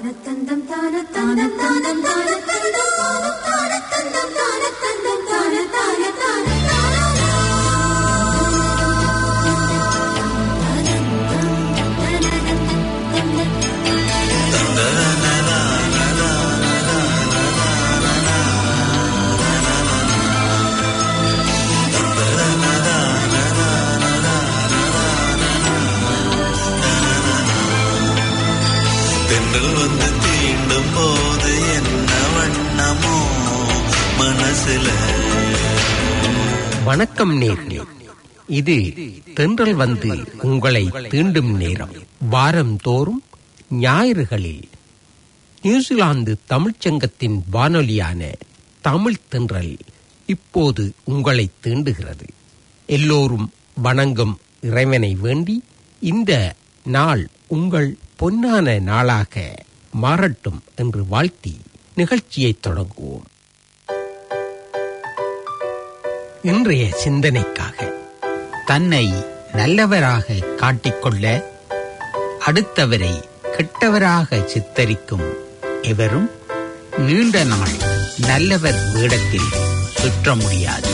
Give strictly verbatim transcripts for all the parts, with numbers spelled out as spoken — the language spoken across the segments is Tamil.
வணக்கம் நேர்களே, இது தென்றல் வந்து உங்களை தீண்டும் நேரம். வாரம் தோறும் ஞாயிறுகளில் நியூசிலாந்து தமிழ்ச்சங்கத்தின் வானொலியான தமிழ் தென்றல் இப்போது உங்களை தீண்டுகிறது. எல்லோரும் வணங்கும் இறைவனை வேண்டி இந்த நாள் உங்கள் பொன்னான நாளாக மாறட்டும் என்று வாழ்த்தி நிகழ்ச்சியை தொடங்குவோம். இன்றைய சிந்தனைக்காக தன்னை நல்லவராக காட்டிக்கொள்ள அடுத்தவரை கெட்டவராக சித்தரிக்கும் எவரும் நீண்ட நாள் நல்லவர் வேடத்தில் சுற்ற முடியாது.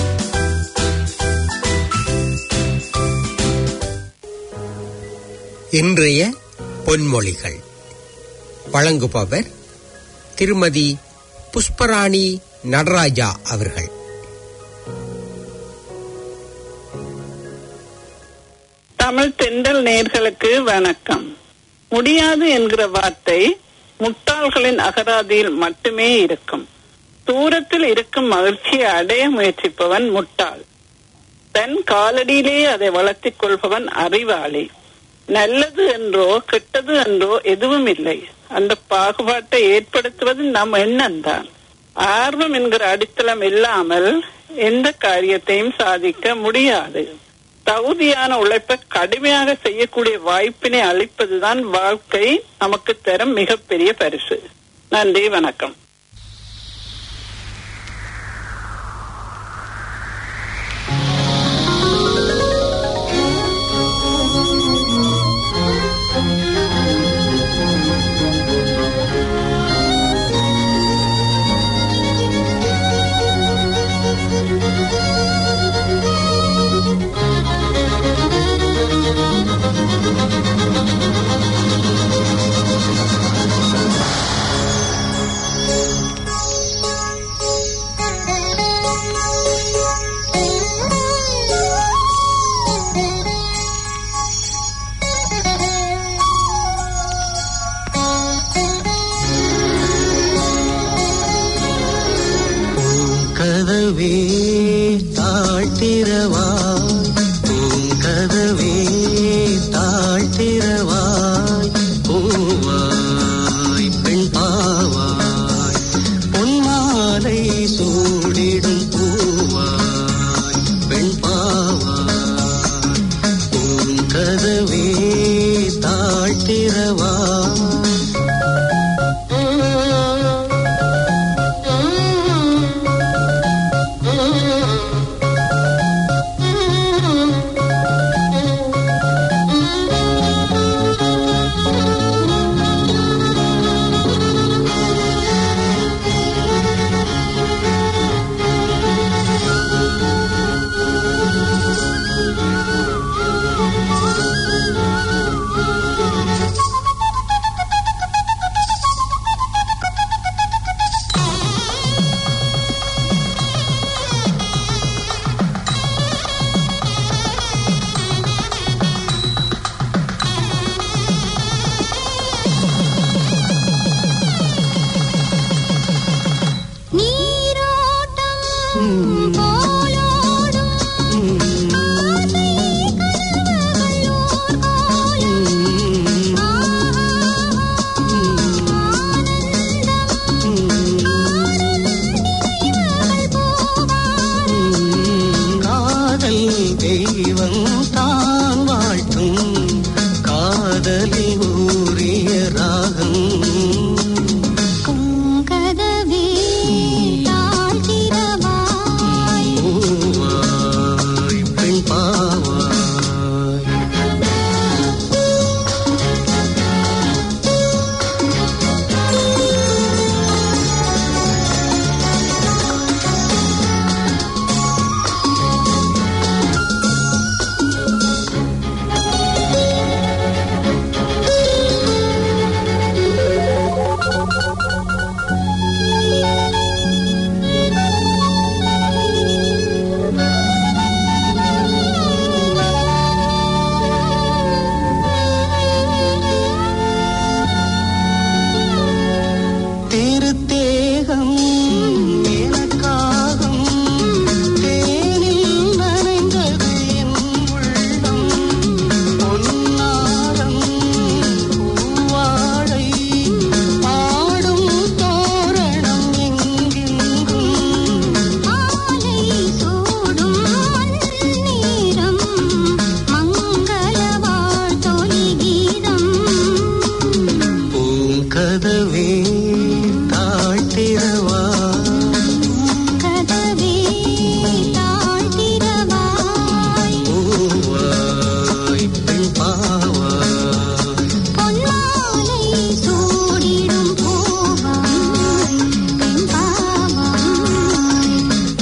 இன்றைய பொன்மொழிகள் வழங்குபவர் திருமதி புஷ்பராணி நடராஜா அவர்கள். தமிழ் தென்றல் நேயர்களுக்கு வணக்கம். முடியாது என்கிற வார்த்தை முட்டாள்களின் அகராதியில் மட்டுமே இருக்கும். தூரத்தில் இருக்கும் மகிழ்ச்சியை அடைய முயற்சிப்பவன் முட்டாள். தன் காலடியிலேயே அதை வளர்த்திக் கொள்பவன் அறிவாளி. நல்லது என்றோ கெட்டது என்றோ எதுவும் இல்லை. அந்த பாகுபாட்டை ஏற்படுத்துவது நம் எண்ணம்தான். ஆர்வம் என்கிற அடித்தளம் இல்லாமல் எந்த காரியத்தையும் சாதிக்க முடியாது. தகுதியான உழைப்பை கடுமையாக செய்யக்கூடிய வாய்ப்பினை அளிப்பதுதான் வாழ்க்கை நமக்கு தரும் மிகப்பெரிய பரிசு. நன்றி, வணக்கம். Mm-hmm. கதவே தாழ்த்திரவா கதவே தாழ்த்திரவாய் பூவாய் பெண் பாவாய் பொன்மாலை சூடிடும் பூவாய் பெண் பாவாய்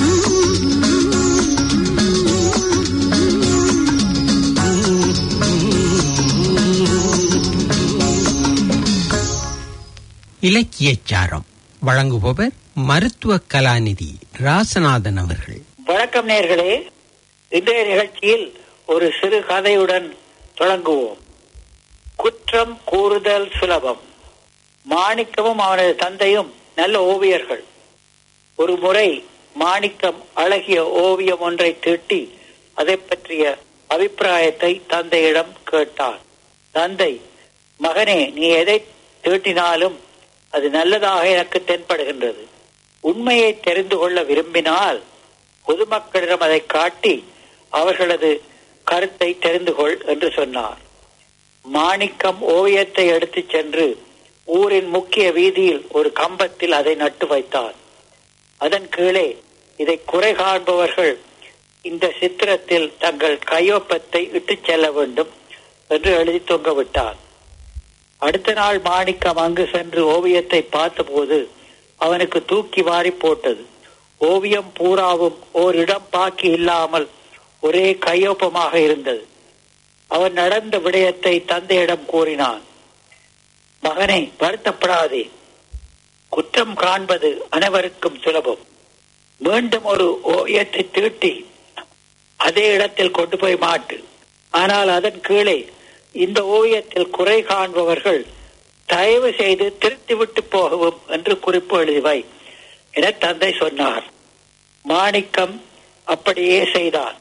இலக்கியச்சாரம் வழங்குபவர் மருத்துவ கலாநிதி ராசநாதன் அவர்கள். வணக்கம் நேயர்களே, இன்றைய நிகழ்ச்சியில் ஒரு சிறு கதையுடன் தொடங்குவோம். குற்றம் கூறுதல் சுலபம். மாணிக்கமும் அவனது தந்தையும் நல்ல ஓவியர்கள். ஒரு முறை மாணிக்கம் அழகிய ஓவியம் ஒன்றை தீட்டி அதை பற்றிய அபிப்பிராயத்தை தந்தையிடம் கேட்டான். தந்தை, மகனே, நீ எதை தீட்டினாலும் அது நல்லதாக எனக்கு தென்படுகின்றது. உண்மையை தெரிந்து கொள்ள விரும்பினால் பொதுமக்களிடம் அதை காட்டி அவர்களது கருத்தை தெரிந்து கொள் என்று சொன்னார். மாணிக்கம் ஓவியத்தை எடுத்துச் சென்று ஊரின் முக்கிய வீதியில் ஒரு கம்பத்தில் அதை நட்டு வைத்தான். அதன் கீழே இதை குறை காண்பவர்கள் இந்த சித்திரத்தில் தங்கள் கையொப்பத்தை இட்டுச் செல்ல வேண்டும் என்று எழுதி தொங்கவிட்டான். அடுத்த நாள் மாணிக்கம் அங்கு சென்று ஓவியத்தை பார்த்தபோது அவனுக்கு தூக்கி வாரி போட்டது. ஓவியம் பூராவும் ஓரிடம் பாக்கி இல்லாமல் ஒரே கையொப்பமாக இருந்தது. அவன் நடந்த விடயத்தை தந்தையிடம் கூறினான். மகனே, வருத்தப்படாதே. குற்றம் காண்பது அனைவருக்கும் சுலபம். மீண்டும் ஒரு ஓவியத்தை தீட்டி அதே இடத்தில் கொண்டு போய் மாட்டு. ஆனால் அதன் கீழே இந்த ஓவியத்தில் குறை காண்பவர்கள் தயவு செய்து திருத்திவிட்டு போகவும் என்று குறிப்பு எழுதிவை என தந்தை சொன்னார். மாணிக்கம் அப்படியே செய்தார்.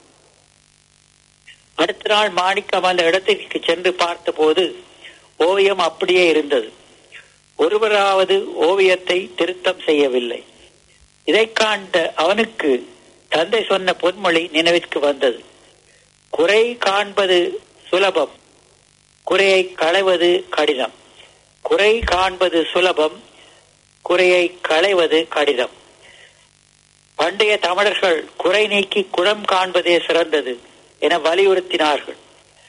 அடுத்த நாள் மாணிக்கம் அந்த இடத்திற்கு சென்று பார்த்தபோது ஓவியம் அப்படியே இருந்தது. ஒருவராவது ஓவியத்தை திருத்தம் செய்யவில்லை. இதை காண்ட அவனுக்கு தந்தை சொன்ன பொன்மொழி நினைவிற்கு வந்தது. குறை காண்பது சுலபம், குறையை களைவது கடினம். குறை காண்பது சுலபம், குறையை களைவது கடினம். பண்டைய தமிழர்கள் குறை நீக்கி குணம் காண்பதே சிறந்தது என வலியுறுத்தினார்கள்.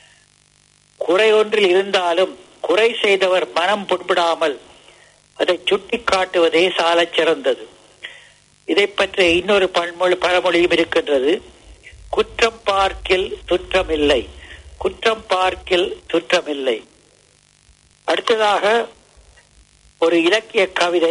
குறை ஒன்றில் இருந்தாலும் குறை செய்தவர் மனம் புண்படாமல் அதை சுட்டி காட்டுவதே சாலச் சிறந்தது. இதை பற்றி இன்னொரு பன்மொழி பழமொழியும் இருக்கின்றது. குற்றம் பார்க்கில் சுற்றம் இல்லை, குற்றம் பார்க்கில் சுற்றமில்லை. அடுத்ததாக ஒரு இலக்கிய கவிதை,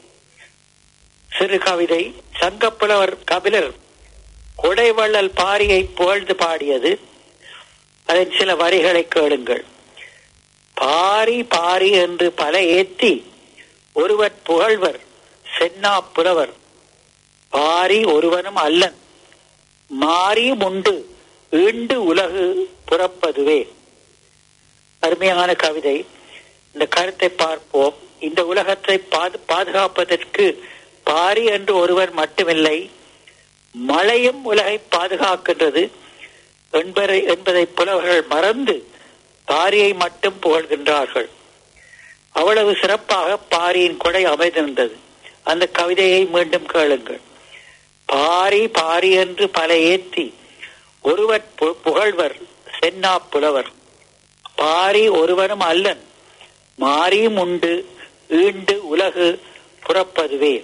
சிறு கவிதை. சங்கப்புலவர் கபிலர் கொடைவள்ளல் பாரியை புகழ்ந்து பாடியது. அதன் சில வரிகளை கேளுங்கள். பாரி பாரி என்று பல ஏத்தி ஒருவர் புகழ்வர் சென்னா புலவர். பாரி ஒருவனும் அல்லன், மாறியும் உண்டு ஈண்டு உலகு புறப்பதுவே. அருமையான கவிதை. இந்த கருத்தை பார்ப்போம். இந்த உலகத்தை பாதுகாப்பதற்கு பாரி என்று ஒருவர் மட்டுமில்லை, மழையும் உலகை பாதுகாக்கின்றது என்பதை என்பதை புலவர்கள் மறந்து பாரியை மட்டும் புகழ்கின்றார்கள். அவ்வளவு சிறப்பாக பாரியின் கொடை அமைந்திருந்தது. அந்த கவிதையை மீண்டும் கேளுங்கள். பாரி பாரி என்று பல ஏத்தி ஒருவர் புகழ்வர் சென்னா புலவர். பாரி ஒருவனும் அல்லன், மாறியும் உண்டு ஈண்டு உலகு புறப்பதுவே.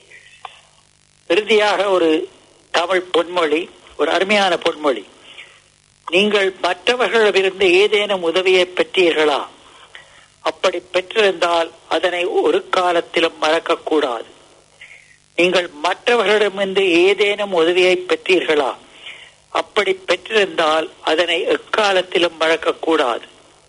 இறுதியாக ஒரு தமிழ் பொன்மொழி, ஒரு அருமையான பொன்மொழி. நீங்கள் மற்றவர்களிடமிருந்து ஏதேனும் உதவியை பெற்றீர்களா? அப்படி பெற்றிருந்தால் அதனை ஒரு காலத்திலும் மறக்கக்கூடாது. நீங்கள் மற்றவர்களிடமிருந்து ஏதேனும் உதவியை பெற்றீர்களா? அப்படி பெற்றிருந்தால் அதனை எக்காலத்திலும் மறக்கக்கூடாது.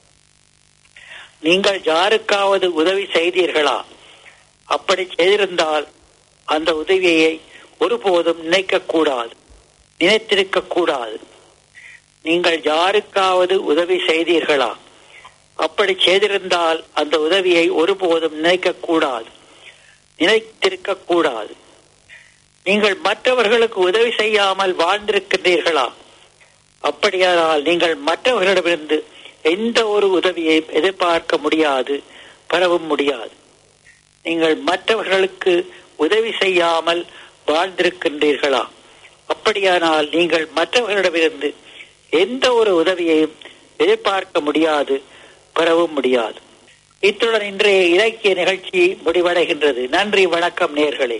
நீங்கள் யாருக்காவது உதவி செய்தீர்களா? அப்படி செய்திருந்தால் அந்த உதவியை ஒருபோதும் நினைக்கக்கூடாது, நினைத்திருக்க கூடாது. நீங்கள் யாருக்காவது உதவி செய்தீர்களா? அப்படி செய்திருந்தால் அந்த உதவியை ஒருபோதும் நினைக்க கூடாது, நினைத்திருக்க கூடாது. நீங்கள் மற்றவர்களுக்கு உதவி செய்யாமல் வாழ்ந்திருக்கின்றீர்களா? அப்படியானால் நீங்கள் மற்றவர்களிடமிருந்து எந்த ஒரு உதவியை எதிர்பார்க்க முடியாது, பெறவும் முடியாது. நீங்கள் மற்றவர்களுக்கு உதவி செய்யாமல் வாழ்ந்திருக்கின்றீர்களா? அப்படியானால் நீங்கள் மற்றவர்களிடமிருந்து எந்த ஒரு உதவியையும் எதிர்பார்க்க முடியாது, பெறவும் முடியாது. இத்துடன் இன்றைய இலக்கிய நிகழ்ச்சி முடிவடைகின்றது. நன்றி, வணக்கம் நேயர்களே.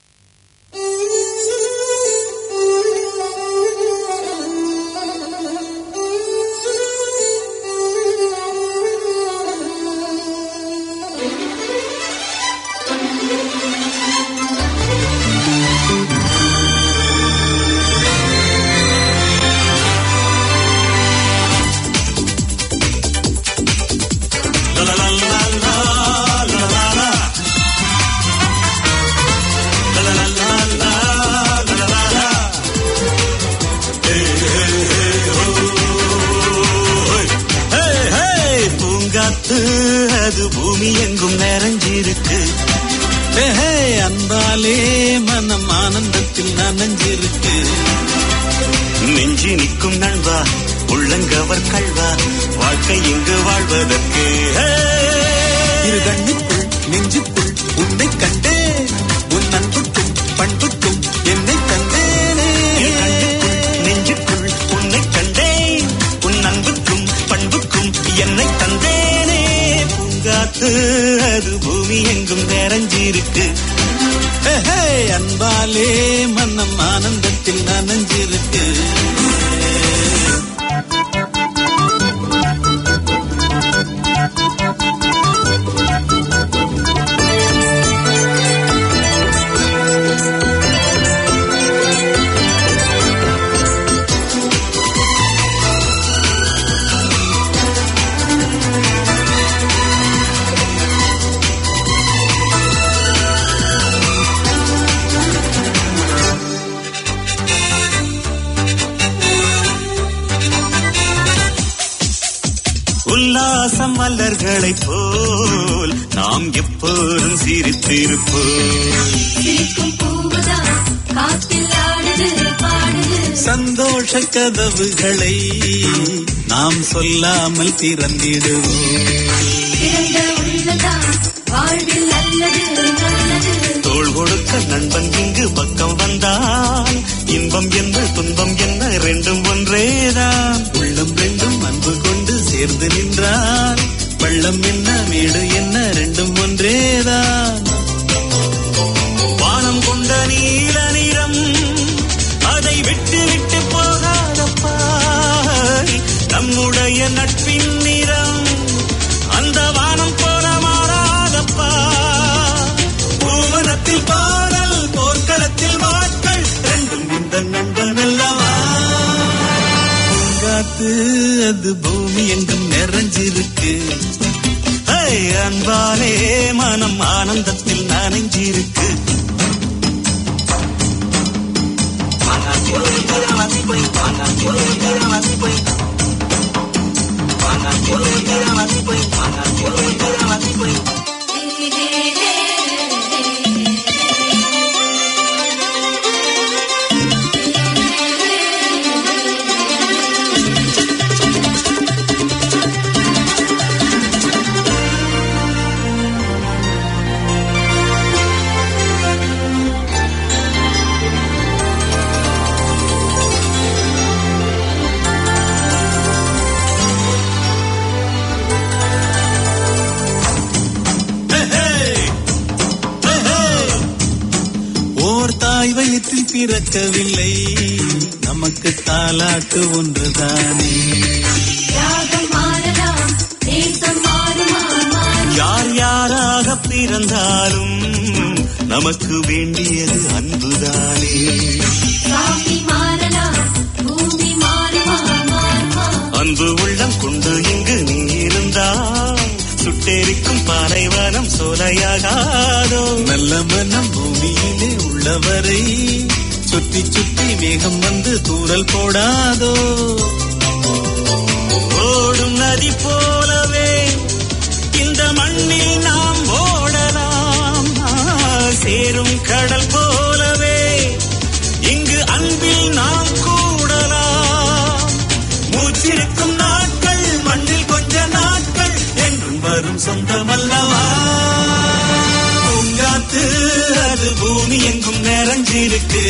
அது பூமி எங்கும் நிறைஞ்சிருக்கு. அன்பாலே மனம் ஆனந்தத்தில் நனைஞ்சிருக்கு. நெஞ்சு நிற்கும் நண்பா, உள்ளங்கவர் கல்வா, வாழ்க்கை இங்கு வாழ்வதற்கு. இரு கண்ணுக்குள் நெஞ்சுக்குள் உன்னை கண்டே, உன் அன்புக்கும் பண்புக்கும் என்னை தந்தேனே. நெஞ்சுக்குள் உன்னை கண்டேன், உன் அன்புக்கும் பண்புக்கும் என்னை தந்தேனே. பூங்காத்து அது பூமி எங்கும் நிறைஞ்சிருக்கு. அன்பாலே மனம் ஆனந்தத்தில் நனைஞ்சிருக்கு. உல்லாசம் மலர்களை போல் நாம் எப்போதும் சிரித்திருப்போம். சந்தோஷ கதவுகளை நாம் சொல்லாமல் திறந்திடுவோம். தோள் கொடுக்க நண்பன் இங்கு பக்கம் வந்தால் இன்பம் என்ன துன்பம் என்ன ரெண்டும் ஒன்றேதான். உள்ளம் ரெண்டும் அன்பு கொண்டு சேர்ந்து நின்றால் பள்ளம் என்ன வீடு என்ன ரெண்டும் ஒன்றேதான். வானம் கொண்ட நீல நிறம் அதை விட்டு விட்டு போகாதப்பா. நம்முடைய நட்பின் நிறம் அந்த வானம் போல மாறாதப்பா. பூவனத்தில் பாடல் போர்க்களத்தில் வாட்கள் ரெண்டும் இந்த நண்பன் அல்லவா. பூங்காத்து அது பூமி எங்கும் நிறைஞ்சிருக்கு. அன்பாலே மனம் ஆனந்தத்தில் நனைஞ்சிருக்கு. தாய் வயிற்றில் பிறக்கவில்லை, நமக்கு தாலாட்டு ஒன்றுதானே. யார் யாராக பிறந்தாலும் நமக்கு வேண்டியது அன்புதானே. அன்பு உள்ளம் கொண்டு இங்கு நீ இருந்தால் சுட்டெரிக்கும் பாலைவனம் சோலையாகாதோ. நல்ல மனம் பூமியிலே உள்ளவரை சுற்றி சுற்றி மேகம் வந்து தூறல் போடாதோ. ஓடும் நதி போலவே இந்த மண்ணில் நாம் ஓடலாம். சேரும் கடல் போலவே இங்கு அன்பில் நாம் கூடலாம். மூச்சிருக்கும் நாட்கள் மண்ணில் கொஞ்ச நாட்கள் என்றும் வரும் சொந்தமல்லவா. பூமி எங்கும் நிறைஞ்சிருக்கு.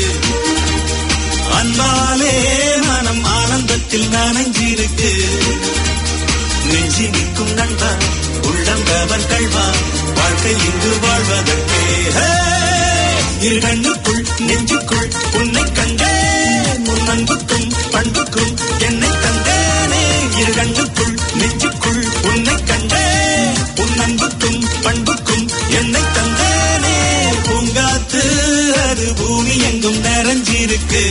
அன்பாலே மனம் ஆனந்தத்தில் நனைஞ்சிருக்கு. நெஞ்சி நிற்கும் நண்பா உள்ளம் கவர் கல்வா வாழ்க்கை இங்கு வாழ்வதற்கே. இரு கண்ணுக்குள் நெஞ்சுக்குள் உன்னை கண்டே உன் அன்புக்கும் பண்புக்கும் என்னை தந்தேனே. இரு கண்ணுக்குள் நெஞ்சுக்குள் உன்னை கண்டே உன் அன்புக்கும் பண்புக்கும் என்னை தந்தேனே. பூங்காத்து அது பூமி எங்கும் நிறைஞ்சிருக்கு.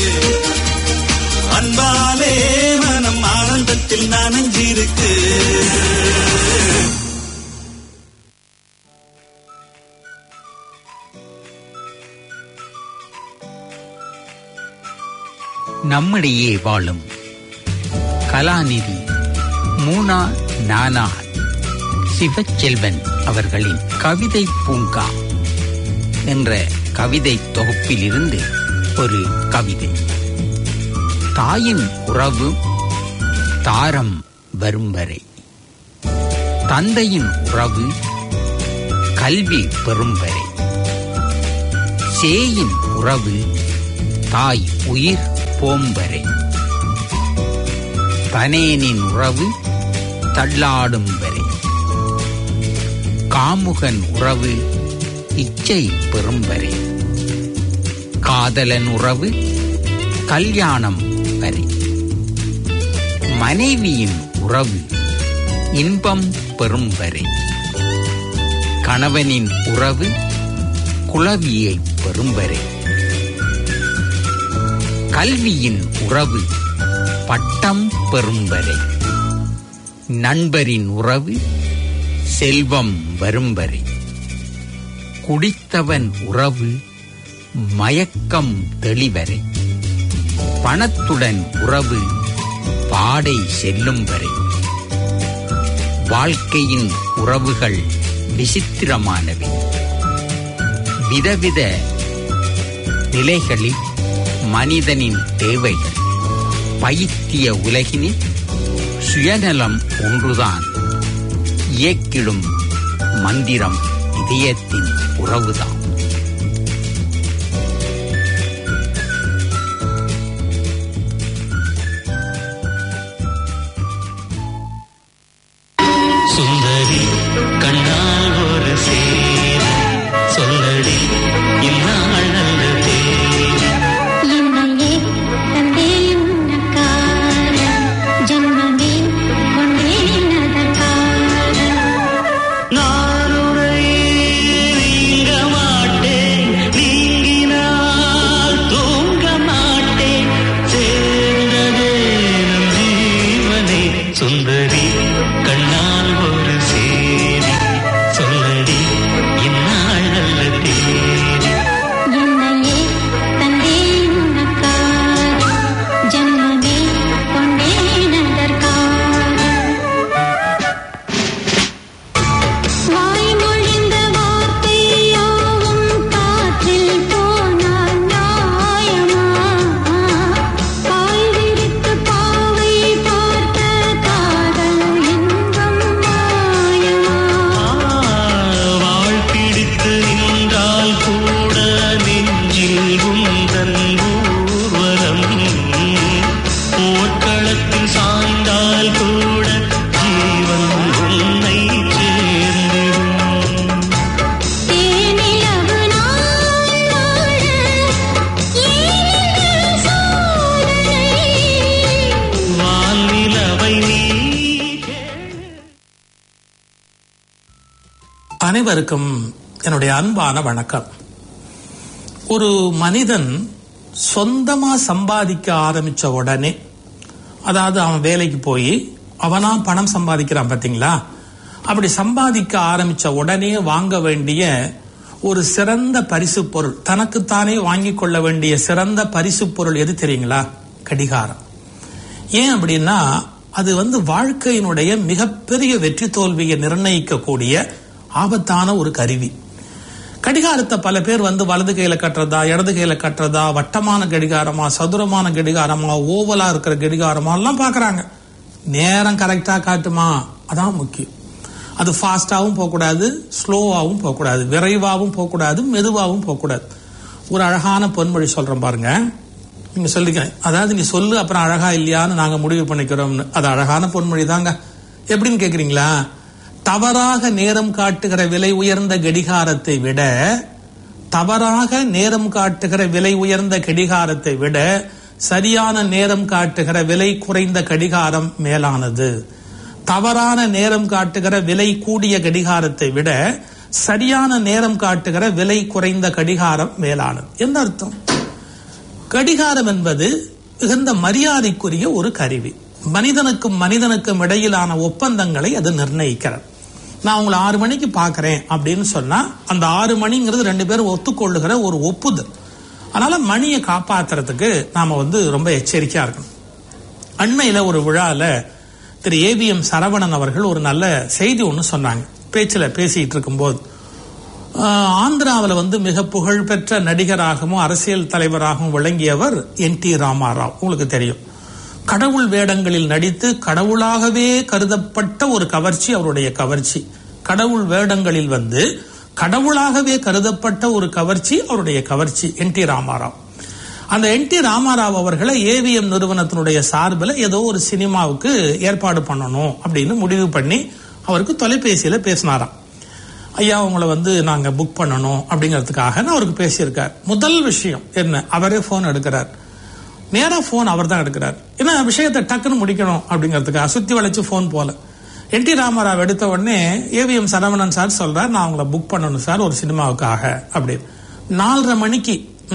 அன்பாலே மனம் ஆனந்தத்தில் நனைஞ்சிருக்கு. நம்மிடையே வாழும் கலாநிதி மூனா நானா சிவச்செல்வன் அவர்களின் கவிதை பூங்கா என்ற கவிதை தொகுப்பிலிருந்து ஒரு கவிதை. தாயின் உறவு தாரம் வரும் வரை, தந்தையின் உறவு கல்வி பெறும் வரை, சேயின் உறவு தாய் உயிர் போம் வரை, பனேனின் உறவு தள்ளாடும் வரை, காமுகன் உறவு இச்சை பெறும் வரை, காதலன் உறவு கல்யாணம் வரை, மனைவியின் உறவு இன்பம் பெறும் வரை, கணவனின் உறவு குளவியை பெறும் வரை, கல்வியின் உறவு பட்டம் பெறும் வரை, நண்பரின் உறவு செல்வம் வரும் வரை, குடித்தவன் உறவு மயக்கம் தெளிவரை, பணத்துடன் உறவு பாடை செல்லும் வரை, வாழ்க்கையின் உறவுகள் விசித்திரமானவை. விதவித நிலைகளில் மனிதனின் தேவைகள். பைத்திய உலகினில் சுயநலம் ஒன்றுதான் இயக்கிடும் மந்திரம் இதயத்தின் உறவுதான். சுந்தரி கண்ணால் ஒரு சேரி சொல்லடி இந்நாள் நல்ல தேதி. என்னையே தந்தேன் உனக்காக ஜென்மமே கொண்டேன் அதற்காக. நான் உன்னை நீங்க மாட்டேன், நீங்கினால் தூங்க மாட்டேன், சேர்ந்ததே நம் ஜீவனே. சுந்தரி கண்ணால் ஒரு சேரி சொல்லடி இந்நாள் நல்ல தேதி. என்னையே தந்தேன் உனக்காக ஜென்மமே கொண்டேன் அதற்காக. வாய்மொழிந்த வார்த்தை யாவும் காற்றில் போனால் நியாயமா? பாய் விரித்து பாவை பார்த்த காதல் இன்பம் மாயமா? வாழ் பிடித்து நின்றால் கூட நெஞ்சில் உந்தன் ஊர்வலம், போர்க்களத்தில் சாய்ந்தால் கூட ஜீவன் உன்னை சேர்ந்திடும். தேனிலவு நாள் வாழ ஏன் சோதனை? வான்நிலவை நீ அனைவருக்கும் என்னுடைய அன்பான வணக்கம். ஒரு மனிதன் சொந்தமா சம்பாதிக்க ஆரம்பிச்ச உடனே, அதாவது அவன் வேலைக்கு போய் அவனா பணம் சம்பாதிக்கிறான் பாத்தீங்களா, அப்படி சம்பாதிக்க ஆரம்பிச்ச உடனே வாங்க வேண்டிய ஒரு சிறந்த பரிசு பொருள், தனக்குத்தானே வாங்கிக் கொள்ள வேண்டிய சிறந்த பரிசு பொருள் எது தெரியுங்களா? கடிகாரம். ஏன் அப்படின்னா அது வந்து வாழ்க்கையினுடைய மிகப்பெரிய வெற்றி தோல்வியை நிர்ணயிக்கக்கூடிய ஆபத்தான ஒரு கருவி. கடிகாரத்தை பல பேர் வந்து வலது கையில கட்டுறதா, இடது கையில கட்டுறதா, வட்டமான கடிகாரமா, சதுரமான கடிகாரமா, ஓவலா இருக்கிற கடிகாரமா எல்லாம் பாக்குறாங்க. நேரம் கரெக்டா காட்டுமா, அதான் முக்கியம். அது ஃபாஸ்டாவும் போகக்கூடாது, ஸ்லோவாவும் போகக்கூடாது, விரைவாகவும் போகக்கூடாது, மெதுவாகவும் போகக்கூடாது. ஒரு அழகான பொன்மொழி சொல்றேன் பாருங்க. நீங்க சொல்லிக்க, அதாவது நீ சொல்லு அப்புறம் அழகா இல்லையான்னு நாங்க முடிவு பண்ணிக்கிறோம்னு. அது அழகான பொன்மொழி தாங்க. எப்படின்னு கேக்குறீங்களா? தவறாக நேரம் காட்டுகிற விலை உயர்ந்த கடிகாரத்தை விட தவறாக நேரம் காட்டுகிற விலை உயர்ந்த கடிகாரத்தை விட சரியான நேரம் காட்டுகிற விலை குறைந்த கடிகாரம் மேலானது. தவறான நேரம் காட்டுகிற விலை கூடிய கடிகாரத்தை விட சரியான நேரம் காட்டுகிற விலை குறைந்த கடிகாரம் மேலானது. என்ன அர்த்தம்? கடிகாரம் என்பது மிகுந்த மரியாதைக்குரிய ஒரு கருவி. மனிதனுக்கும் மனிதனுக்கும் இடையிலான ஒப்பந்தங்களை அது நிர்ணயிக்கிறது. நான் உங்களை ஆறு மணிக்கு பாக்கிறேன் அப்படின்னு சொன்னா அந்த ஆறு மணிங்கிறது ரெண்டு பேரும் ஒத்துக்கொள்ளுகிற ஒரு ஒப்புதல். அதனால மணியை காப்பாத்துறதுக்கு நாம வந்து ரொம்ப எச்சரிக்கையா இருக்கணும். அண்மையில ஒரு விழால திரு ஏவிஎம் சரவணன் அவர்கள் ஒரு நல்ல செய்தி ஒன்று சொன்னாங்க. பேச்சுல பேசிட்டு இருக்கும் போது, ஆந்திராவில் வந்து மிக புகழ்பெற்ற நடிகராகவும் அரசியல் தலைவராகவும் விளங்கியவர் என் டி ராமாராவ். உங்களுக்கு தெரியும். கடவுள் வேடங்களில் நடித்து கடவுளாகவே கருதப்பட்ட ஒரு கவர்ச்சி அவருடைய கவர்ச்சி. கடவுள் வேடங்களில் வந்து கடவுளாகவே கருதப்பட்ட ஒரு கவர்ச்சி அவருடைய கவர்ச்சி என் டி ராமாராவ். அந்த என் டி ராமாராவ் அவர்களை ஏவிஎம் நிறுவனத்தினுடைய சார்பில் ஏதோ ஒரு சினிமாவுக்கு ஏற்பாடு பண்ணணும் அப்படின்னு முடிவு பண்ணி அவருக்கு தொலைபேசியில பேசினாராம். ஐயா உங்களை வந்து நாங்க புக் பண்ணணும் அப்படிங்கிறதுக்காக அவருக்கு பேசியிருக்கார். முதல் விஷயம் என்ன, அவரே போன் எடுக்கிறார். நேரா போன் அவர் தான் எடுக்கிறார். ஏன்னா விஷயத்தை டக்குன்னு முடிக்கணும் அப்படிங்கிறதுக்காக சுத்தி வளைச்சு போன் போல. என் டி ராமாராவ் எடுத்த உடனே ஏவிஎம் சரவணன் சார் சொல்றார், நான் உங்களை புக் பண்ணணும் சார் ஒரு சினிமாவுக்காக அப்படின்னு. நாலரை மணிக்கு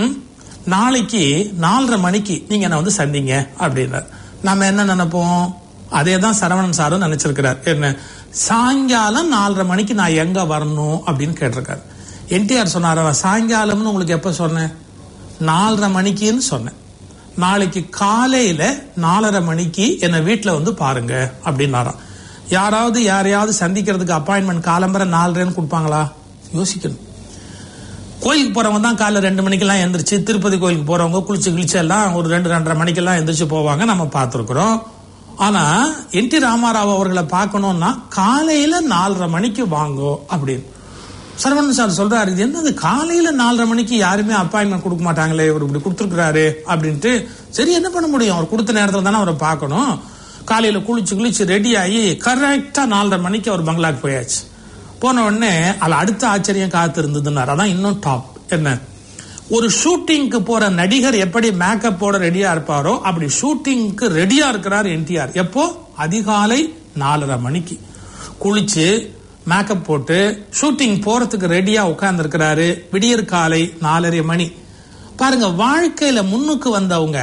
நாளைக்கு நாலரை மணிக்கு நீங்க என்ன வந்து சந்திங்க அப்படின்னார். நம்ம என்ன நினைப்போம், அதே தான் சரவணன் சாரும் நினைச்சிருக்கிறார். என்ன, சாயங்காலம் நாலரை மணிக்கு நான் எங்க வரணும் அப்படின்னு கேட்டிருக்காரு. என்டிஆர் சொன்னார், சாயங்காலம்னு உங்களுக்கு எப்ப சொன்னேன்? நாலரை மணிக்குன்னு சொன்னேன். நாளைக்கு காலையில நாலரை மணிக்கு என்ன வீட்டுல வந்து பாருங்க அப்படின்னாராம். யாராவது யாரையாவது சந்திக்கிறதுக்கு அப்பாயின்மெண்ட் காலம்பரை நாலரைன்னு கொடுப்பாங்களா? யோசிக்கணும். கோயிலுக்கு போறவங்க தான் காலைல ரெண்டு மணிக்கெல்லாம் எந்திரிச்சு, திருப்பதி கோயிலுக்கு போறவங்க குளிச்சு கிழிச்சு எல்லாம் ஒரு ரெண்டு ரெண்டரை மணிக்கெல்லாம் எந்திரிச்சு போவாங்க, நம்ம பார்த்துருக்குறோம். ஆனா என் டி ராமாராவ் அவர்களை பார்க்கணும்னா காலையில நாலரை மணிக்கு வாங்கோ அப்படின்னு சரவணன் சார் சொல்றாரு. இது என்னது, காலையில நாலரை மணிக்கு யாருமே அப்பாயின்மெண்ட் கொடுக்க மாட்டாங்களே, இவர் இப்படி கொடுத்துருக்காரு அப்படின்ட்டு. சரி என்ன பண்ண முடியும், அவர் கொடுத்த நேரத்துல தானே அவரை பார்க்கணும். காலையில குளிச்சு குளிச்சு ரெடி ஆகி கரெக்டா நாலரை மணிக்கு அவர் பங்களாக்கு போயாச்சு. போன உடனே அதுல அடுத்த ஆச்சரியம் காத்து இருந்ததுன்னாரு. அதான் இன்னும் டாப். என்ன, ஒரு ஷூட்டிங்க்கு போற நடிகர் எப்படி மேக்கப்போட ரெடியா இருப்பாரோ அப்படி ஷூட்டிங்க்கு ரெடியா இருக்கிறார் என்டிஆர். எப்போ? அதிகாலை நாலரை மணிக்கு குளிச்சு மேக்கப் போட்டு ஷூட்டிங் போறதுக்கு ரெடியா உட்கார்ந்து இருக்கிறாரு. விடியற் காலை நாலரை மணி. பாருங்க, வாழ்க்கையில முன்னுக்கு வந்தவங்க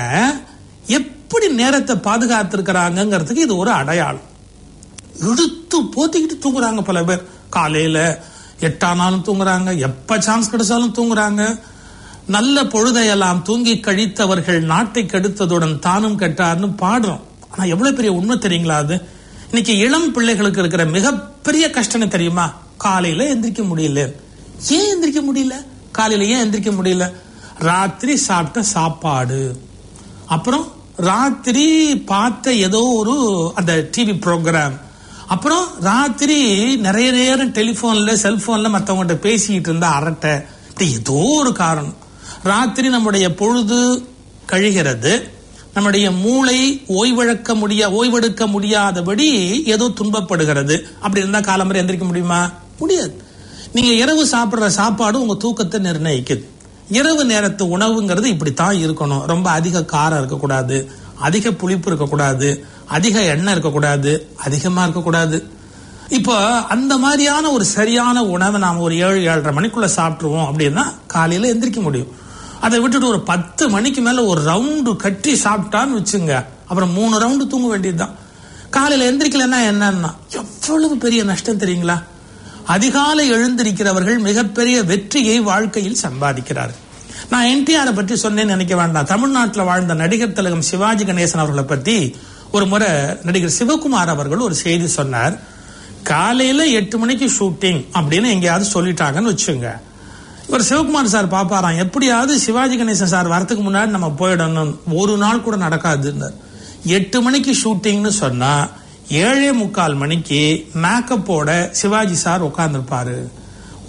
எப்படி நேரத்தை பாதுகாத்திருக்கிறாங்கிறதுக்கு இது ஒரு அடையாளம். இழுத்து போத்திக்கிட்டு தூங்குறாங்க பல பேர். காலையில எட்டானாலும் தூங்குறாங்க, எப்ப சான்ஸ் கிடைச்சாலும் தூங்குறாங்க. நல்ல பொழுதையெல்லாம் தூங்கி கழித்தவர்கள் நாட்டை கெடுத்ததுடன் தானும் கெட்டார்னு பாடுறோம். ஆனா எவ்வளவு பெரிய உண்மை தெரியுங்களா அது? இன்னைக்கு இளம் பிள்ளைகளுக்கு இருக்கிற மிகப்பெரிய கஷ்டம் தெரியுமா? காலையில எந்திரிக்க முடியல. ஏன் எந்திரிக்க முடியல? காலையில ஏன் எந்திரிக்க முடியல? ராத்திரி சாப்பிட்ட சாப்பாடு, அப்புறம் ராத்திரி பார்த்த ஏதோ ஒரு அந்த டிவி ப்ரோக்ராம், அப்புறம் ராத்திரி நிறைய நேரம் டெலிபோன்ல செல்போன்ல மற்றவங்கள்ட்ட பேசிக்கிட்டு இருந்த அரட்டை, ஏதோ ஒரு காரணம். ராத்திரி நம்முடைய பொழுது கழிகிறது, நம்முடைய மூளை ஓய்வெடுக்க முடிய ஓய்வெடுக்க முடியாதபடி ஏதோ துன்பப்படுகிறது. அப்படி இருந்தா காலம்பரை எந்திரிக்க முடியுமா? முடியாது. நீங்க இரவு சாப்பிடுற சாப்பாடு உங்க தூக்கத்தை நிர்ணயிக்குது. இரவு நேரத்து உணவுங்கிறது இப்படித்தான் இருக்கணும். ரொம்ப அதிக காரம் இருக்கக்கூடாது, அதிக புளிப்பு இருக்கக்கூடாது, அதிக எண்ணெய் இருக்கக்கூடாது, அதிகமா இருக்கக்கூடாது. இப்போ அந்த மாதிரியான ஒரு சரியான உணவை நாம ஒரு ஏழு ஏழரை மணிக்குள்ள சாப்பிட்டுருவோம் அப்படின்னா காலையில எந்திரிக்க முடியும். அதை விட்டுட்டு ஒரு பத்து மணிக்கு மேல ஒரு ரவுண்டு கட்டி சாப்பிட்டான்னு வச்சுங்க, அப்புறம் மூணு ரவுண்டு தூங்க வேண்டியதுதான். காலையில எந்திரிக்கலன்னா என்னன்னா எவ்வளவு பெரிய நஷ்டம் தெரியுங்களா? அதிகாலை எழுந்திருக்கிறவர்கள் மிகப்பெரிய வெற்றியை வாழ்க்கையில் சம்பாதிக்கிறார்கள். நான் என்டிஆரை பற்றி சொன்னேன்னு நினைக்க வேண்டாம். தமிழ்நாட்டில் வாழ்ந்த நடிகர் திலகம் சிவாஜி கணேசன் அவர்களை பத்தி ஒரு முறை நடிகர் சிவகுமார் அவர்கள் ஒரு செய்தி சொன்னார். காலையில எட்டு மணிக்கு ஷூட்டிங் அப்படின்னு எங்கேயாவது சொல்லிட்டாங்கன்னு வச்சுங்க, இவர் சிவகுமார் சார் பாப்பாராம், எப்படியாவது சிவாஜி கணேசன் சார் வரத்துக்கு முன்னாடி நம்ம போயிடணும். ஒரு நாள் கூட நடக்காதுன்னு. எட்டு மணிக்கு ஷூட்டிங்னு சொன்னா ஏழே முக்கால் மணிக்கு மேக்கப்போட சிவாஜி சார் உட்கார்ந்துருப்பாரு.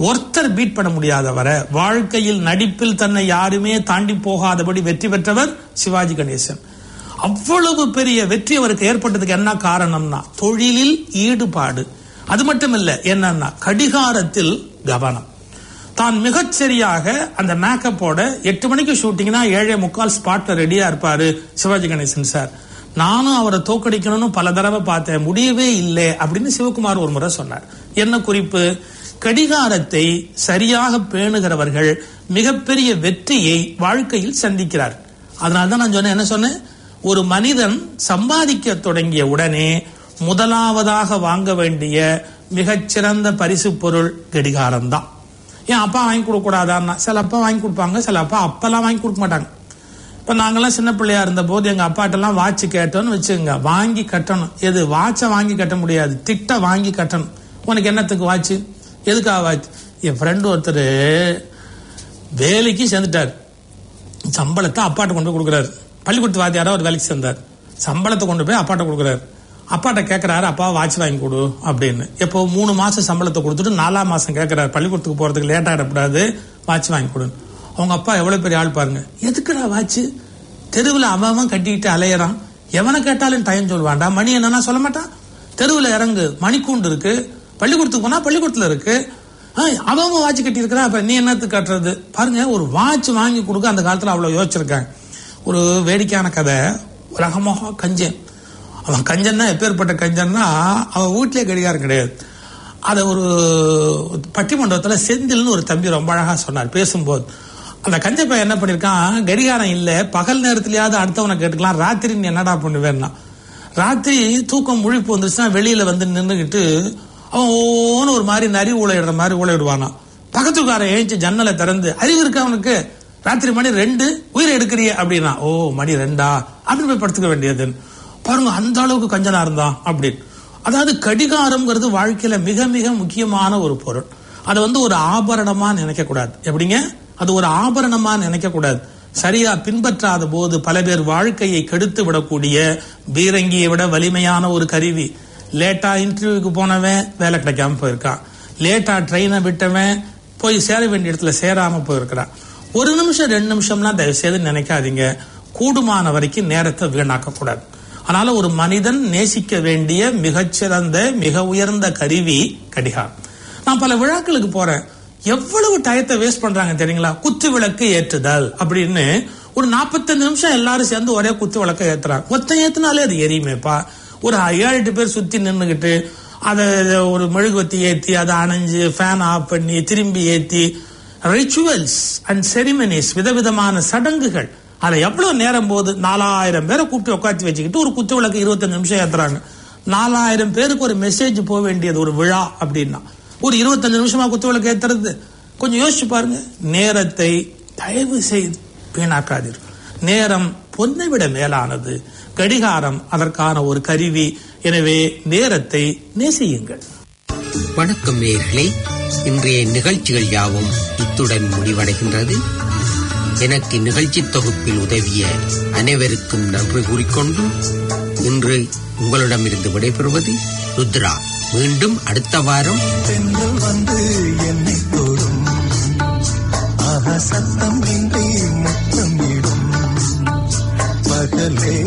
ஒருத்தர் பீட் பண்ண முடியாதவரை, வாழ்க்கையில் நடிப்பில் தன்னை யாருமே தாண்டி போகாதபடி வெற்றி பெற்றவர் சிவாஜி கணேசன். அவ்வளவு பெரிய வெற்றி அவருக்கு ஏற்பட்டதுக்கு என்ன காரணம்னா தொழிலில் ஈடுபாடு. அது மட்டும் இல்ல, என்னன்னா கடிகாரத்தில் கவனம். தான் மிகச்சரியாக அந்த மேக்கப்போட எட்டு மணிக்கு ஷூட்டிங்னா ஏழே முக்கால் ஸ்பாட்ல ரெடியா இருப்பாரு சிவாஜி கணேசன் சார். நானும் அவரை தோக்கடிக்கணும்னு பல தடவை பார்த்தேன், முடியவே இல்லை அப்படின்னு சிவகுமார் ஒரு முறை சொன்னார். என்ன குறிப்பு? கடிகாரத்தை சரியாக பேணுகிறவர்கள் மிகப்பெரிய வெற்றியை வாழ்க்கையில் சந்திக்கிறார். அதனால்தான் நான் சொன்னேன், என்ன சொன்னேன், ஒரு மனிதன் சம்பாதிக்க தொடங்கிய உடனே முதலாவதாக வாங்க வேண்டிய மிகச்சிறந்த பரிசு பொருள் கடிகாரம் தான். ஏன் அப்பா வாங்கி கொடுக்க கூடாதான்னா, சில அப்பா வாங்கி கொடுப்பாங்க, சில அப்பா அப்பெல்லாம் வாங்கி கொடுக்க மாட்டாங்க. இப்ப நாங்கெல்லாம் சின்ன பிள்ளையா இருந்த போது எங்க அப்பாட்டெல்லாம் வாட்ச் கேட்டோன்னு வச்சுங்க, வாங்கி கட்டணும். எது? வாட்சை வாங்கி கட்ட முடியாது, திட்ட வாங்கி கட்டணும். உனக்கு என்னத்துக்கு வாட்ச், எதுக்காக வாட்ச்? என் ஃப்ரெண்டு ஒருத்தர் வேலைக்கு சேர்ந்துட்டார், சம்பளத்தை அப்பாட்ட கொண்டு போய் கொடுக்குறாரு. பள்ளிக்கூடத்து வாத்தியாரா ஒரு வேலைக்கு சேர்ந்தார், சம்பளத்தை கொண்டு போய் அப்பாட்ட கொடுக்குறாரு. அப்பாட்ட கேட்கிறாரு, அப்பா வாட்ச் வாங்கி கொடு அப்படின்னு. எப்போ மூணு மாசம் சம்பளத்தை கொடுத்துட்டு நாலாம் மாசம் கேட்கிறாரு, பள்ளிக்கூடத்துக்கு போறதுக்கு லேட் ஆகிடக்கூடாது, வாட்ச் வாங்கி கொடு. அவங்க அப்பா எவ்வளவு பெரிய ஆள் பாருங்க, எதுக்குடா வாட்ச்? தெருவில் அவன் கட்டிக்கிட்டு அலையறான், எவனை கேட்டாலும் டைம் சொல்லுவான்டா, மணி என்னன்னா சொல்ல மாட்டான். தெருவில் இறங்கு, மணிக்கூண்டு இருக்கு, பள்ளிக்கூடத்துக்கு போனா பள்ளிக்கூடத்துல இருக்கு, அவன் வாட்ச் கட்டி இருக்கிறா, அப்ப நீ என்னத்துக்கு கட்டுறது? பாருங்க, ஒரு வாட்ச் வாங்கி கொடுக்க அந்த காலத்துல அவ்வளவு யோசிச்சிருக்காங்க. ஒரு வேடிக்கையான கதை, ரகமோக கஞ்சன். அவன் கஞ்சன்னா எப்பேற்பட்ட கஞ்சன்னா, அவன் வீட்டிலே கடிகாரம் கிடையாது. அதை ஒரு பட்டிமண்டபத்துல செந்தில்னு ஒரு தம்பி ரொம்ப அழகா சொன்னார் பேசும்போது. அந்த கஞ்ச பையன் என்ன பண்ணிருக்கான், கடிகாரம் இல்ல, பகல் நேரத்திலேயாவது அடுத்தவனை கேட்டுக்கலாம், ராத்திரி நீ என்னடா பண்ணுவேன்னா, ராத்திரி தூக்கம் முழிப்பு வந்துருச்சுன்னா வெளியில வந்து நின்றுகிட்டு அவன் ஓன்னு ஒரு மாதிரி நரி ஊழையிடுற மாதிரி ஊழையிடுவானா. பக்கத்துக்காரன் எழுந்து ஜன்னலை திறந்து, அறிவு இருக்கு அவனுக்கு, ராத்திரி மணி ரெண்டு, உயிரை எடுக்கிறிய அப்படின்னா, ஓ மணி ரெண்டா அப்படின்னு போய் படுத்துக்க வேண்டியது. பாருங்க, அந்த அளவுக்கு கஞ்சனா இருந்தான் அப்படின்னு. அதாவது கடிகாரம்ங்கிறது வாழ்க்கையில மிக மிக முக்கியமான ஒரு பொருள். அதை வந்து ஒரு ஆபரணமா நினைக்க கூடாது. எப்படிங்க? அது ஒரு ஆபரணமா நினைக்க கூடாது. சரியா பின்பற்றாத போது பல பேர் வாழ்க்கையை கெடுத்து விடக்கூடிய பீரங்கியை விட வலிமையான ஒரு கருவி. லேட்டா இன்டர்வியூக்கு போனவன் வேலை கிடைக்காம போயிருக்கான், லேட்டா ட்ரெயினை விட்டவன் போய் சேர வேண்டிய இடத்துல சேராம போயிருக்கிறான். ஒரு நிமிஷம் ரெண்டு நிமிஷம்லாம் தயவு செய்து நினைக்காதீங்க, கூடுமான வரைக்கும் நேரத்தை வீணாக்க கூடாது. அதனால ஒரு மனிதன் நேசிக்க வேண்டிய மிகச்சிறந்த மிக உயர்ந்த கருவி கடிகாரம். நான் பல விழாக்களுக்கு போறேன், எவ்வளவு டயத்தை வேஸ்ட் பண்றாங்க தெரியுங்களா? குத்து விளக்கு ஏற்றுதல் அப்படின்னு ஒரு நாற்பத்தஞ்சு நிமிஷம் எல்லாரும் சேர்ந்து ஒரே குத்து விளக்க ஏத்துறாங்க. மொத்தம் ஏத்துனாலே அது எரியுமேப்பா. ஒரு ஏழு எட்டு பேர் சுத்தி நின்றுகிட்டு அதை ஒரு மெழுகுவத்தி ஏத்தி அதை அணைஞ்சு ஃபேன் ஆஃப் பண்ணி திரும்பி ஏத்தி, ரிச்சுவல்ஸ் அண்ட் செரிமனிஸ், விதவிதமான சடங்குகள். அதை எவ்வளவு நேரம் போது நாலாயிரம் பேரை கூப்பிட்டு உட்காந்து வச்சுக்கிட்டு ஒரு குத்து விளக்கு இருபத்தஞ்சு நிமிஷம் ஏத்துறாங்க. நாலாயிரம் பேருக்கு ஒரு மெசேஜ் போக வேண்டியது ஒரு விழா அப்படின்னா ஒரு இருபத்தஞ்சு நிமிஷமா குத்து விளக்கு ஏத்துறது. கொஞ்சம் யோசிச்சு பாருங்க. நேரத்தை தயவு செய்து வீணாக்காதீர்கள். நேரம் பொன்னை விட மேலானது, கடிகாரம் அதற்கான ஒரு கருவி. எனவே நேரத்தை நேசியுங்கள். வணக்கம் நேயர்களே, இன்றைய நிகழ்ச்சிகள் யாவும் இத்துடன் முடிவடைகின்றது. எனக்கு நிகழ்ச்சி தொகுப்பில் உதவிய அனைவருக்கும் நன்றி கூறிக்கொண்டு இன்று உங்களிடமிருந்து விடைபெறுவது ருத்ரா. மீண்டும் அடுத்த வாரம் பெண்கள் வந்து என்னை தொடும், ஆஹா சத்தம் இன்றி முத்தமிடும், பகலே